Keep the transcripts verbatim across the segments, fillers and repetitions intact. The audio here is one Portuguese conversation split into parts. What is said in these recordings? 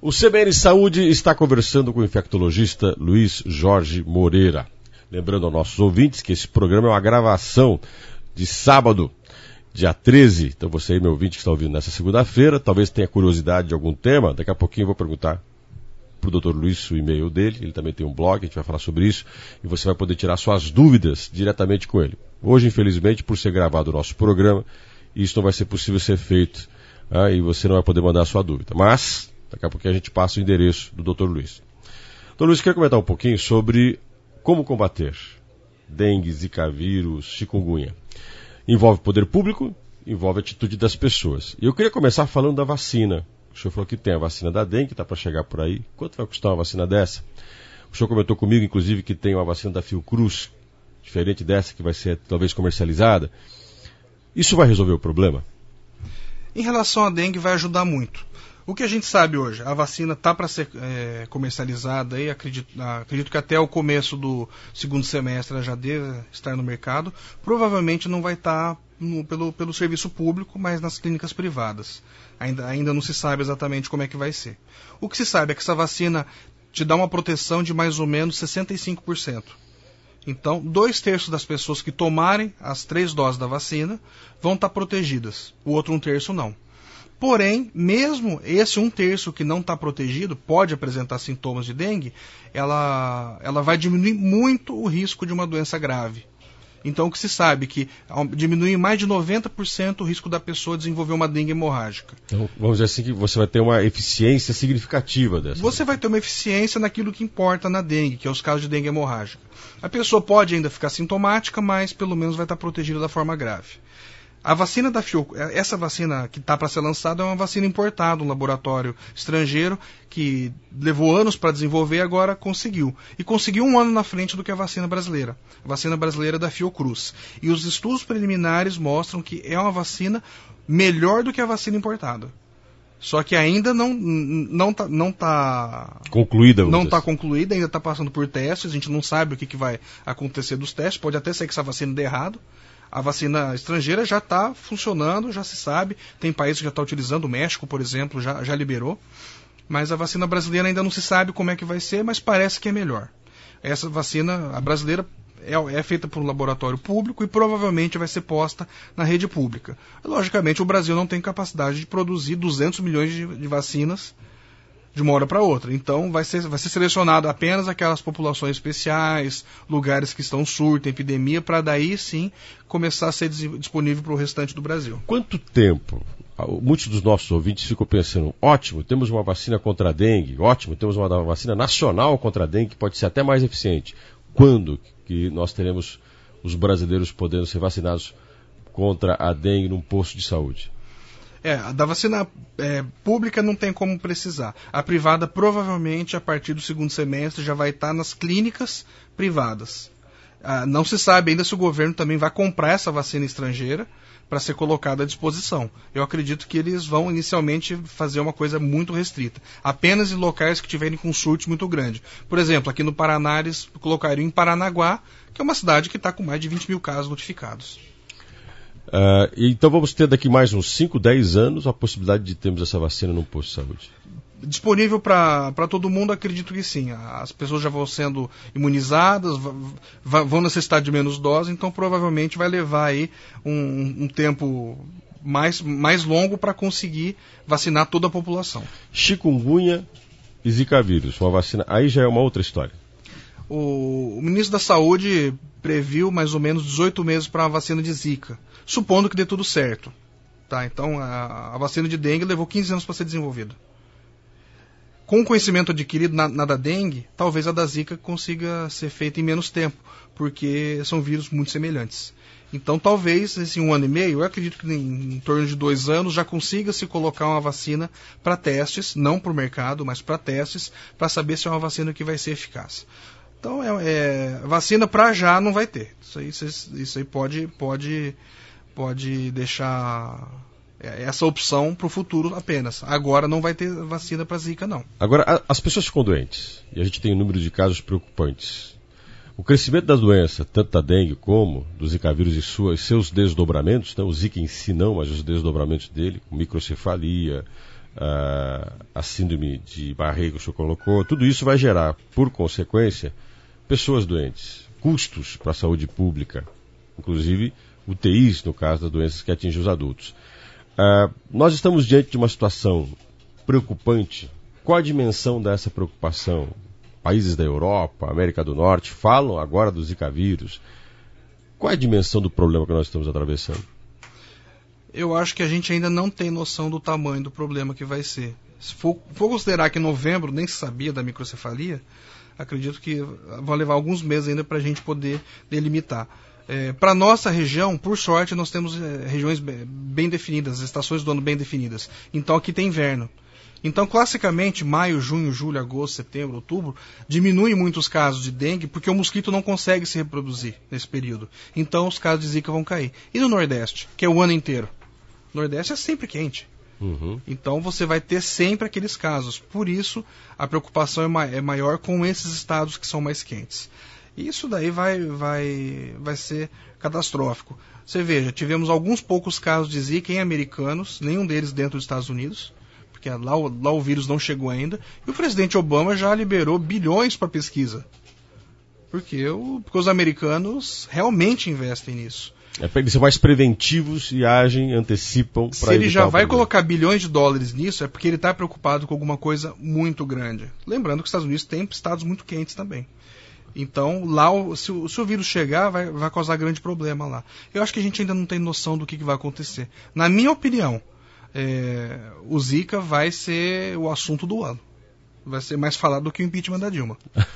O C B N Saúde está conversando com o infectologista Luiz Jorge Moreira. Lembrando aos nossos ouvintes que esse programa é uma gravação de sábado, dia treze. Então você aí, meu ouvinte, que está ouvindo nessa segunda-feira, talvez tenha curiosidade de algum tema. Daqui a pouquinho eu vou perguntar para o doutor Luiz o e-mail dele. Ele também tem um blog, a gente vai falar sobre isso. E você vai poder tirar suas dúvidas diretamente com ele. Hoje, infelizmente, por ser gravado o nosso programa, isso não vai ser possível ser feito. Ah, e você não vai poder mandar a sua dúvida. Mas daqui a pouquinho a gente passa o endereço do doutor Luiz. doutor Luiz, quer comentar um pouquinho sobre como combater dengue, zika vírus, chikungunya. Envolve poder público, envolve a atitude das pessoas. E eu queria começar falando da vacina. O senhor falou que tem a vacina da dengue, está para chegar por aí. Quanto vai custar uma vacina dessa? O senhor comentou comigo, inclusive, que tem uma vacina da Fiocruz, diferente dessa que vai ser talvez comercializada. Isso vai resolver o problema? Em relação à dengue, vai ajudar muito. O que a gente sabe hoje, a vacina está para ser é, comercializada, e acredito, acredito que até o começo do segundo semestre ela já deve estar no mercado. Provavelmente não vai estar no, pelo, pelo serviço público, mas nas clínicas privadas. Ainda, ainda não se sabe exatamente como é que vai ser. O que se sabe é que essa vacina te dá uma proteção de mais ou menos sessenta e cinco por cento. Então, dois terços das pessoas que tomarem as três doses da vacina vão estar protegidas. O outro um terço não. Porém, mesmo esse um terço que não está protegido, pode apresentar sintomas de dengue, ela, ela vai diminuir muito o risco de uma doença grave. Então, o que se sabe é que diminui mais de noventa por cento o risco da pessoa desenvolver uma dengue hemorrágica. Então, vamos dizer assim que você vai ter uma eficiência significativa dessa. Você vai ter uma eficiência naquilo que importa na dengue, que é os casos de dengue hemorrágica. A pessoa pode ainda ficar sintomática, mas pelo menos vai estar protegida da forma grave. A vacina da Fiocruz, essa vacina que está para ser lançada é uma vacina importada, um laboratório estrangeiro que levou anos para desenvolver e agora conseguiu. E conseguiu um ano na frente do que a vacina brasileira. A vacina brasileira é da Fiocruz. E os estudos preliminares mostram que é uma vacina melhor do que a vacina importada. Só que ainda não não tá, não tá concluída, não está concluída, ainda está passando por testes. A gente não sabe o que, que vai acontecer dos testes. Pode até ser que essa vacina dê errado. A vacina estrangeira já está funcionando, já se sabe. Tem países que já estão utilizando, o México, por exemplo, já, já liberou. Mas a vacina brasileira ainda não se sabe como é que vai ser, mas parece que é melhor. Essa vacina, a brasileira, é, é feita por um laboratório público e provavelmente vai ser posta na rede pública. Logicamente, o Brasil não tem capacidade de produzir duzentos milhões de, de vacinas de uma hora para outra. Então, vai ser, vai ser selecionado apenas aquelas populações especiais, lugares que estão surto, epidemia, para daí sim começar a ser disponível para o restante do Brasil. Quanto tempo? Muitos dos nossos ouvintes ficam pensando, ótimo, temos uma vacina contra a dengue, ótimo, temos uma vacina nacional contra a dengue que pode ser até mais eficiente. Quando que nós teremos os brasileiros podendo ser vacinados contra a dengue num posto de saúde? É, a da vacina é, pública não tem como precisar. A privada provavelmente a partir do segundo semestre já vai estar nas clínicas privadas. Ah, não se sabe ainda se o governo também vai comprar essa vacina estrangeira para ser colocada à disposição. Eu acredito que eles vão inicialmente fazer uma coisa muito restrita. Apenas em locais que tiverem com surtos muito grande. Por exemplo, aqui no Paraná eles colocariam em Paranaguá, que é uma cidade que está com mais de vinte mil casos notificados. Uh, então vamos ter daqui mais uns cinco, dez anos a possibilidade de termos essa vacina num posto de saúde? Disponível para todo mundo, acredito que sim. As pessoas já vão sendo imunizadas, vão necessitar de menos doses, então provavelmente vai levar aí um, um tempo mais, mais longo para conseguir vacinar toda a população. Chikungunya e zika vírus, uma vacina, aí já é uma outra história. O, o ministro da Saúde previu mais ou menos dezoito meses para a vacina de zika, supondo que dê tudo certo. Tá, então a, a vacina de dengue levou quinze anos para ser desenvolvida. Com o conhecimento adquirido na, na da dengue, talvez a da zika consiga ser feita em menos tempo, porque são vírus muito semelhantes. Então talvez, em um ano e meio, eu acredito que em, em torno de dois anos já consiga se colocar uma vacina para testes, não para o mercado, mas para testes, para saber se é uma vacina que vai ser eficaz. Então, é, é, vacina para já não vai ter. Isso aí, isso, isso aí pode, pode, pode deixar essa opção para o futuro apenas. Agora não vai ter vacina para zika, não. Agora, a, as pessoas ficam doentes, e a gente tem um número de casos preocupantes. O crescimento da doença, tanto da dengue como do zika vírus e suas, seus desdobramentos, né, o zika em si não, mas os desdobramentos dele, com microcefalia, uh, a síndrome de Barré que o senhor colocou, tudo isso vai gerar, por consequência, pessoas doentes, custos para a saúde pública, inclusive U T Is, no caso das doenças que atingem os adultos. Uh, nós estamos diante de uma situação preocupante. Qual a dimensão dessa preocupação? Países da Europa, América do Norte, falam agora do Zika vírus. Qual é a dimensão do problema que nós estamos atravessando? Eu acho que a gente ainda não tem noção do tamanho do problema que vai ser. Se for, for considerar que em novembro nem se sabia da microcefalia, acredito que vai levar alguns meses ainda para a gente poder delimitar. É, para a nossa região, por sorte, nós temos é, regiões bem definidas, estações do ano bem definidas. Então aqui tem inverno. Então, classicamente, maio, junho, julho, agosto, setembro, outubro, diminui muito os casos de dengue porque o mosquito não consegue se reproduzir nesse período. Então, os casos de Zika vão cair. E no Nordeste, que é o ano inteiro? O Nordeste é sempre quente. Uhum. Então, você vai ter sempre aqueles casos. Por isso, a preocupação é, ma- é maior com esses estados que são mais quentes. E isso daí vai, vai, vai ser catastrófico. Você veja, tivemos alguns poucos casos de Zika em americanos, nenhum deles dentro dos Estados Unidos, porque lá o, lá o vírus não chegou ainda, e o presidente Obama já liberou bilhões para pesquisa. Porque, o, porque os americanos realmente investem nisso. É para eles ser mais preventivos e agem, antecipam para Se ele já vai problema. colocar bilhões de dólares nisso, é porque ele está preocupado com alguma coisa muito grande. Lembrando que os Estados Unidos têm estados muito quentes também. Então, lá, se o, se o vírus chegar, vai, vai causar grande problema lá. Eu acho que a gente ainda não tem noção do que, que vai acontecer. Na minha opinião, é, o Zika vai ser o assunto do ano. Vai ser mais falado do que o impeachment da Dilma.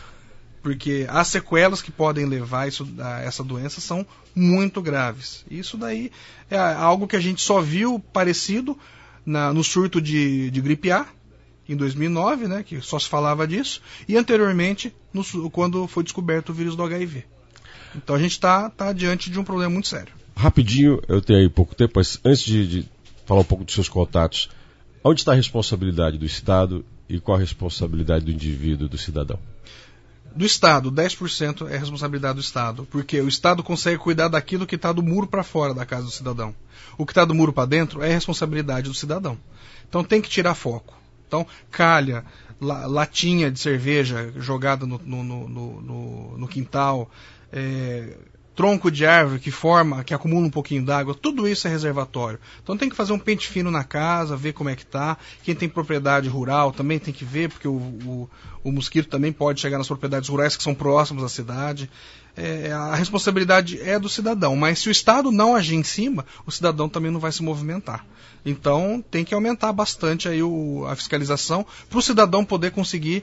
Porque as sequelas que podem levar isso, a essa doença são muito graves. Isso daí é algo que a gente só viu parecido na, no surto de, de gripe A, em dois mil e nove, né, que só se falava disso, e anteriormente, no, quando foi descoberto o vírus do H I V. Então a gente está tá diante de um problema muito sério. Rapidinho, eu tenho aí pouco tempo, mas antes de, de falar um pouco dos seus contatos, onde está a responsabilidade do Estado e qual a responsabilidade do indivíduo, do cidadão? Do Estado, dez por cento é responsabilidade do Estado, porque o Estado consegue cuidar daquilo que está do muro para fora da casa do cidadão. O que está do muro para dentro é responsabilidade do cidadão. Então tem que tirar foco. Então, calha, la, latinha de cerveja jogada no, no, no, no, no quintal, é, tronco de árvore que forma, que acumula um pouquinho d'água, tudo isso é reservatório. Então tem que fazer um pente fino na casa, ver como é que tá. Quem tem propriedade rural também tem que ver, porque o, o, o mosquito também pode chegar nas propriedades rurais que são próximas à cidade. É, a responsabilidade é do cidadão, mas se o Estado não agir em cima, o cidadão também não vai se movimentar. Então tem que aumentar bastante aí o, a fiscalização para o cidadão poder conseguir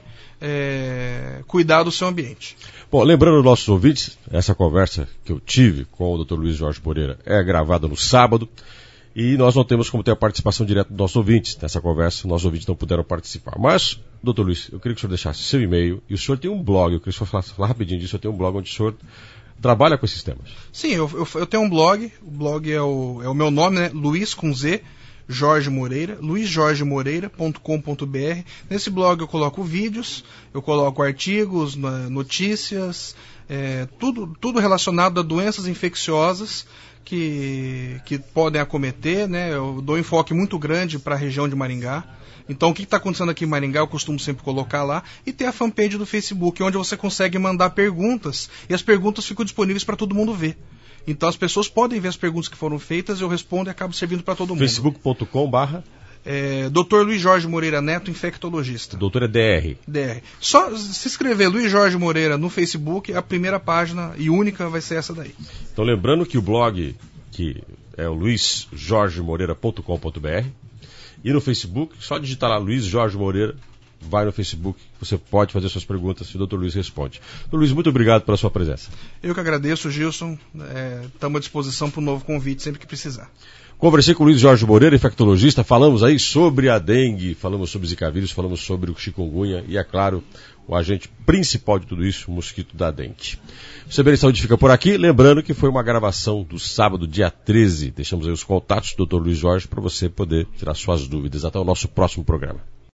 é, cuidar do seu ambiente. Bom, lembrando aos nossos ouvintes, essa conversa que eu tive com o doutor Luiz Jorge Moreira é gravada no sábado e nós não temos como ter a participação direta dos nossos ouvintes. Nessa conversa, nossos ouvintes não puderam participar. Mas, doutor Luiz, eu queria que o senhor deixasse seu e-mail e o senhor tem um blog, eu queria que o senhor falar rapidinho disso, eu tenho um blog onde o senhor trabalha com esses temas. Sim, eu, eu, eu tenho um blog, o blog é o, é o meu nome, né? Luiz com Z, Jorge Moreira, luiz jorge moreira ponto com ponto b r. Nesse blog eu coloco vídeos, eu coloco artigos, notícias, é, tudo, tudo relacionado a doenças infecciosas que, que podem acometer, né? Eu dou um enfoque muito grande para a região de Maringá. Então o que está acontecendo aqui em Maringá eu costumo sempre colocar lá. E tem a fanpage do Facebook, onde você consegue mandar perguntas e as perguntas ficam disponíveis para todo mundo ver. Então as pessoas podem ver as perguntas que foram feitas, eu respondo e acabo servindo para todo mundo. facebook ponto com barra É, doutor Luiz Jorge Moreira Neto, infectologista. Doutor é D R. D R. Só se escrever Luiz Jorge Moreira no Facebook, a primeira página e única vai ser essa daí. Então lembrando que o blog que é o luiz jorge moreira ponto com ponto b r e no Facebook, só digitar lá Luiz Jorge Moreira, vai no Facebook, você pode fazer suas perguntas e o doutor Luiz responde. doutor Luiz, muito obrigado pela sua presença. Eu que agradeço, Gilson. Estamos é, à disposição para um novo convite sempre que precisar. Conversei com o Luiz Jorge Moreira, infectologista, falamos aí sobre a dengue, falamos sobre Zika vírus, falamos sobre o chikungunya e, é claro, o agente principal de tudo isso, o mosquito da dengue. O C B N Saúde fica por aqui, lembrando que foi uma gravação do sábado, dia treze. Deixamos aí os contatos do doutor Luiz Jorge para você poder tirar suas dúvidas. Até o nosso próximo programa.